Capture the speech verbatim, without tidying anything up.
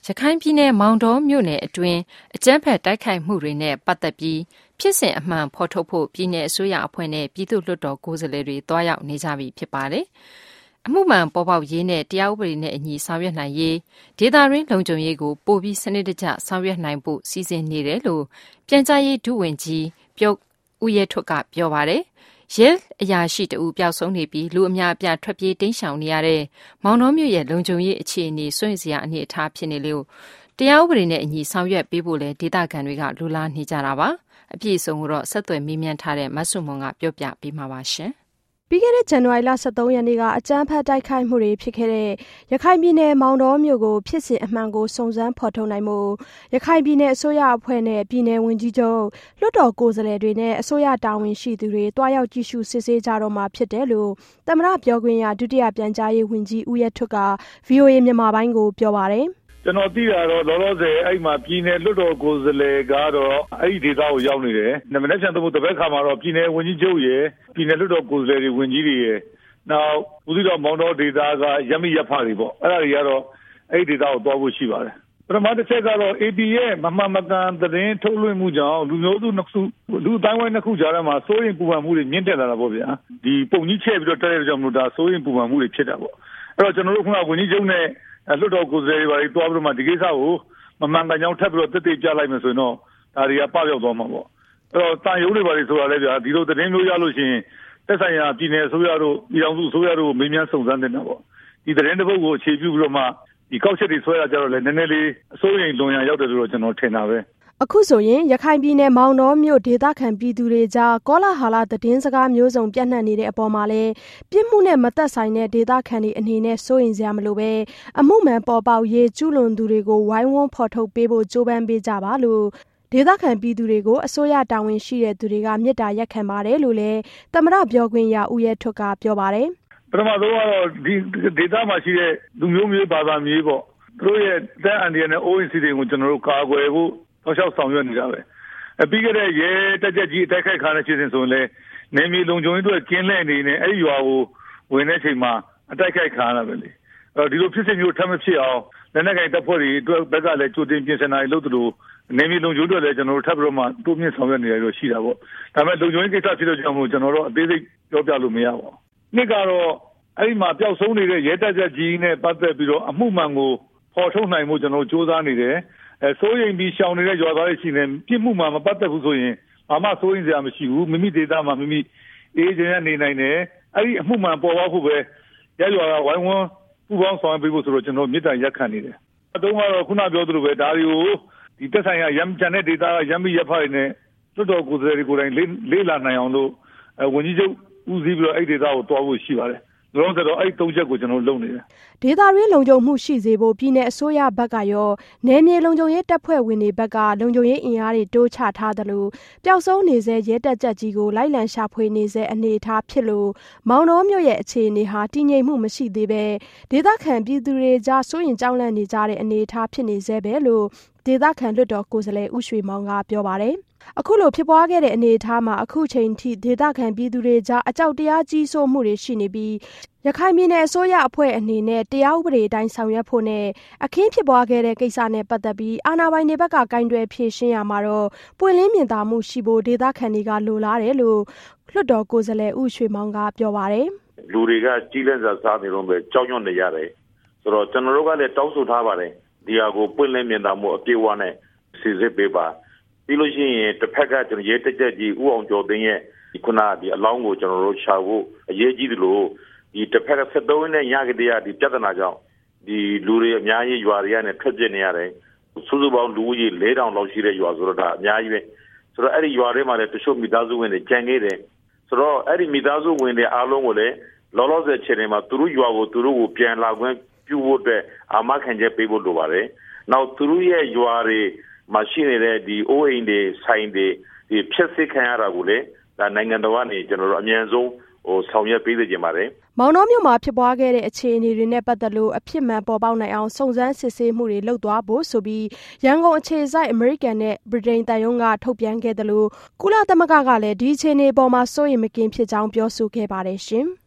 ခိုင်ပြည်နယ်မောင်တောမြို့နယ်အတွင်းအကြမ်းဖက်တိုက်ခိုက်မှုတွေနဲ့ပတ်သက်ပြီးဖြစ်စဉ်အမှန်ဖော်ထုတ်ဖို့ပြည်내အစိုးရအဖွဲ့နဲ့ပြည်သူ့လွှတ်တော်ကိုယ်စားလှယ်တွေတွားရောက်နေကြပြီဖြစ်ပါတယ်။အမှုမှန်ပေါ်ပေါက်ရေးနဲ့တရားဥပဒေနဲ့အညီဆောင်ရွက်နိုင်ရေးဒေသရင်းလုံခြုံရေးကိုပိုပြီးစနစ်တကျဆောင်ရွက်နိုင်ဖို့စီစဉ်နေတယ်လို့ပြန်ကြားရေးဒုဝန်ကြီးပြောဦးရဲထွတ်ကပြောပါတယ်။ရဲအရာရှိတဦးပျောက်ဆုံးနေပြီးလူအများအပြားထွက်ပြေးတိမ်းရှောင်နေရတဲ့မောင်နှောမြို့ရဲ့လုံခြုံရေးအခြေအနေစွန့်စရာအနေအထားဖြစ်နေလို့တရားဥပဒေနဲ့အညီဆောင်ရွက်ပေးဖို့လဲဒေသခံတွေကလူလားနေကြတာပါအပြည့်အစုံကိုတော့ဆက်သွယ်မေးမြန်းထားတဲ့မဆုမွန်ကပြောပြပေးမှာပါရှင်ပြီးခဲ့တဲ့ဇန်နဝါရီလ十三ရက်နေ့ကအကြမ်းဖက်တိုက်ခိုက်မှုတွေဖြစ်ခဲ့တဲ့ရခိုင်ပြည်နယ်မောင်တောမြို့ကိုဖြစ်စဉ်အမှန်ကိုစုံစမ်းဖော်ထုတ်နိုင်မှုရခိုင်ပြည်နယ်အစိုးရအဖွဲ့နဲ့ပြည်နယ်ဝန်ကြီးချုပ်လွှတ်တော်ကိုယ်စားလှယ်တွေနဲ့အစိုးရတာဝန်ရှိသူတွေတွားရောက်ကြည့်ရှုစစ်ဆေးကြတော့မှာဖြစ်တယ်လို့သမ္မတပြောခွင့်ရဒုတိယပြန်ကြားရေးဝန်ကြီးဦးရဲထွတ်က ဗွီအိုအေ မြန်မာပိုင်းကိုပြောပါတယ်ကျွန်တော်သိတာတော့လောလောဆယ်အဲ့မှာပြည်နယ်လွှတ်တော်ကိုယ်စားလှယ်ကတော့အဲ့ဒီဒေသကိုရောက်နေတယ်။နမနဲ့ချန်တို့တပည့်ခါမှာတော့ပြည်နယ်ဝန်ကြီးချုပ်ရဲ့ပြည်နယ်လွှတ်တော်ကိုယ်စားလှယ်တွေဝန်ကြီးတွေရဲ့နောက်ဦးစီးတော်မောင်တော်ဒေသကရမိရဖတွေပေါ့အဲ့ဒါတွေကတော့အဲ့ဒီဒေသကိုသွားဖို့ရှိပါတယ်။ပထမတစ်ချက်ကတော့ A P ရဲ့မမှန်မကန်သတင်းထုတ်လွှင့်မှုကြောင့်လူမျိုးစုနှစ်ခုလူအတိုင်းဝိုင်းနှစ်ခုကြားထဲမှာစိုးရိမ်ပူပန်မှုတွေမြင့်တက်လာတာပေါ့ဗျာ။ဒီပုံကြီးချဲ့ပြီးတော့တက်ရတဲ့ကြောင့်မလို့ဒါစိုးရိမ်ပူပန်မှုတွေဖြစ်တာပေါ့။အဲ့တော့ကျွန်တော်တို့ခုနကဝန်ကြီးချုပ်နဲ့လွှတ်တော်ကိုယ်စားလှယ်တွေတွားပြီးတော့မှဒီကိစ္စကိုမမှန်ကန်ကြောင်းထပ်ပြီးတော့တက်တက်ပြလိုက်မယ်ဆိုရင်တော့ဒါတွေကပပျောက်သွားမှာပေါ့အဲ့တော့တာယုံတွေပါလေဆိုတာလည်းဗျာဒီလိုသတင်းမျိုးရလို့ရှိရင်တက်ဆိုင်ရာပြည်နယ်အစိုးရတို့ပြည်အောင်စုအစိုးရတို့မေးမြန်းစုံစမ်းနေတာပေါ့ဒီသတင်းတစ်ပုဒ်ကိုအခြေပြုပြီးတော့မှဒီကောက်ချက်တွေဆွဲရကြတော့လည်းနည်းနည်းလေးအစိုးရိမ်လွန်ရရောက်တယ်လို့တော့ကျွန်တော်ထင်တာပဲအခုဆိုရင်ရခိုင်ပြည်နယ်မောင်တောမြို့ဒေသခံပြည်သူတွေကြားကောလာဟလသတင်းစကားမျိုးစုံပြန့်နှံ့နေတဲ့အပေါ်မှာလည်းပြစ်မှုနဲ့မသက်ဆိုင်တဲ့ဒေသခံတွေအနေနဲ့စိုးရိမ်စရာမလိုပဲအမှုမှန်ပေါ်ပေါက်ရေးကျူးလွန်သူတွေကိုဝိုင်းဝန်းဖော်ထုတ်ပေးဖို့ကြိုးပမ်းပေးကြပါလို့ဒေသခံပြည်သူတွေကိုအစိုးရတာဝန်ရှိတဲ့သူတွေကမေတ္တာရက်ခံပါတယ်လို့လည်းသမ္မတပြောခွင့်ရဦးရဲထွတ်ကပြောပါတယ်ပထမဆုံးကတော့ဒီဒေသမှာရှိတဲ့လူမျိုးမျိုးဘာသာမျိုးပေါ့သူတို့ရဲ့တန်အန်ဒီနဲ့ O E C တွေကိုကျွန်တော်တို့ကာကွယ်ဖို့တော့ရှောက်ဆောင်ရွက်နေတာပဲအပြီးခဲ့တဲ့ရဲတက်ကြကြီးအတိုက်ခိုက်ခါတဲ့ချင်းဆိုရင်လည်းနေမီလုံခြုံရေးတို့ကျင်းလဲနေနေအဲ့ဒီရွာကိုဝင်တဲ့အချိန်မှာအတိုက်ခိုက်ခါရတာပဲလေအဲ့ဒီလိုဖြစ်စဉ်မျိုးထပ်မဖြစ်အောင်လက်နက်ကိုင်တပ်ဖွဲ့တွေအတွက်ဘက်ကလည်းကြိုတင်ပြင်ဆင်တာလုပ်သလိုနေမီလုံခြုံရေးတို့လည်းကျွန်တော်တို့ထပ်ပြီးတော့မှတိုးမြင့်ဆောင်ရွက်နေရလို့ရှိတာပေါ့ဒါပေမဲ့လုံခြုံရေးကိစ္စဖြစ်လို့ကြောင့်မို့ကျွန်တော်တို့အသေးစိတ်ပြောပြလို့မရပါဘူးနှစ်ကတော့အဲ့ဒီမှာပျောက်ဆုံးနေတဲ့ရဲတက်ကြကြီးနဲ့ပတ်သက်ပြီးတော့အမှုမှန်ကိုဖော်ထုတ်နိုင်မှုကျွန်တော်တို့စ조사နေတယ်အဲစိုးရိမ်ပြီးရှောင်နေတဲ့ရွာသားတွေရှိနေပြစ်မှုမှမပတ်သက်ဘူးဆိုရင်ဘာမှစိုးရိမ်စရာမရှိဘူးမိမိဒေသမှာမိမိအေးချမ်းနေနိုင်တယ်အဲ့ဒီအမှုမှန်ပေါ်ပေါက်ဖို့ပဲရရွာကဝိုင်းဝန်းပူပေါင်းဆောင်ပေးဖို့ဆိုတော့ကျွန်တော်မြေတ္တာရက်ခံနေတယ်အတုံးကတော့ခုနပြောသလိုပဲဒါတွေကိုဒီတက်ဆိုင်ရာရမ်းချန်တဲ့ဒေသကရမ်းမိရဖတွေနဲ့တွတ်တော်ကိုယ်စားလှယ်တွေကိုယ်တိုင်လေးလာနိုင်အောင်လို့ဝန်ကြီးချုပ်ဦးစီးပြီးတော့အဲ့ဒေသကိုတွားဖို့ရှိပါတယ်လုံးစတော့အဲ့သုံးချက်ကိုကျွန်တော်လုပ်နေတယ်ဒေသရင်းလုံခြုံမှုရှိစေဖို့ပြည်내အစိုးရဘက်ကရောနယ်မြေလုံခြုံရေးတပ်ဖွဲ့ဝင်တွေဘက်ကလုံခြုံရေးအင်အားတွေတိုးချထားသလိုပျောက်ဆုံးနေစေရဲတပ်ချက်ကြီးကိုလိုက်လံရှာဖွေနေစေအနေအထားဖြစ်လို့မောင်တော်မြို့ရဲ့အခြေအနေဟာတည်ငြိမ်မှုမရှိသေးပဲဒေသခံပြည်သူတွေကြားစိုးရင်ကြောက်လန့်နေကြတဲ့အနေအထားဖြစ်နေစေပဲလို့ဒေသခံလွှတ်တော်ကိုယ်စားလှယ်ဦးရွှေမောင်ကပြောပါတယ်အခုလိုဖြစ်ပွားခဲ့တဲ့အနေအထားမှာအခုချိန်ထိဒေသခံပြည်သူတွေကြားအကြောက်တရားကြီးစိုးမှုတွေရှိနေပြီးရခိုင်ပြည်နယ်အစိုးရအဖွဲ့အနေနဲ့တရားဥပဒေအတိုင်းဆောင်ရွက်ဖို့နဲ့အခင်းဖြစ်ပွားခဲ့တဲ့ကိစ္စနဲ့ပတ်သက်ပြီးအာဏာပိုင်တွေဘက်ကကင်တွယ်ဖြေရှင်းရမှာတော့ပွင့်လင်းမြင်သာမှုရှိဖို့ဒေသခံတွေကလိုလားတယ်လို့လွှတ်တော်ကိုယ်စားလှယ်ဦးရွှေမောင်ကပြောပါတယ်လူတွေကကြီးလက်စားစားနေတော့ပဲကြောက်ရွံ့နေရတယ်ဆိုတော့ကျွန်တော်တို့ကလည်းတောင်းဆိုထားပါတယ်ဒီဟာကိုပွင့်လင်းမြင်သာမှုအပြည့်အဝနဲ့စီစစ်ပေးပါပြီးလို့ရှိရင်တစ်ဖက်ကကျွန်တော်ရဲတက်ချက်ကြီးဦးအောင်ကျော်သိန်းရဲ့ဒီခုနဒီအလောင်းကိုကျွန်တော်တို့ရှာဖို့အရေးကြီးတယ်လို့ဒီတစ်ဖက်ကဆက်သုံးနဲ့ညကတည်းကဒီပြဿနာကြောင့်ဒီလူတွေအများကြီးရွာတွေကနေထွက်ပြစ်နေရတယ်စုစုပေါင်းလူကြီး၄တောင်လောက်ရှိတဲ့ရွာဆိုတော့ဒါအများကြီးပဲဆိုတော့အဲ့ဒီရွာတွေမှာလည်းတချို့မိသားစုဝင်တွေကြံခဲ့တယ်ဆိုတော့အဲ့ဒီမိသားစုဝင်တွေအားလုံးကိုလည်းလောလောဆယ်ချိန်တွေမှာသူတို့ရွာကိုသူတို့ကိုပြန်လာခွင့်ပြုဖို့အတွက်အာမခံချက်ပေးဖို့လိုပါတယ်နောက်သူတို့ရဲ့ရွာတွေမရှိနေတဲ့ဒီအိုးအိမ်တွေဆိုင်တွေဒီဖြက်စစ်ခံရတာကိုလေဒါနိုင်ငံတော်ကနေကျွန်တော်တို့အမြန်ဆုံးဟိုဆောင်ရွက်ပေးသင့်ပါတယ်မောင်နှောမြို့မှာဖြစ်ပွားခဲ့တဲ့အခြေအနေတွေနဲ့ပတ်သက်လို့အဖြစ်မှန်ပေါ်ပေါက်နိုင်အောင်စုံစမ်းစစ်ဆေးမှုတွေလုပ်သွားဖို့ဆိုပြီးရန်ကုန်အခြေစိုက်အမေရိကန်နဲ့ဗြိတိန်တန်ယုံကထုတ်ပြန်ခဲ့တယ်လို့ကုလသမဂ္ဂကလည်းဒီအခြေအနေပေါ်မှာစိုးရိမ်မကင်းဖြစ်ကြောင်းပြောဆိုခဲ့ပါတယ်ရှင်။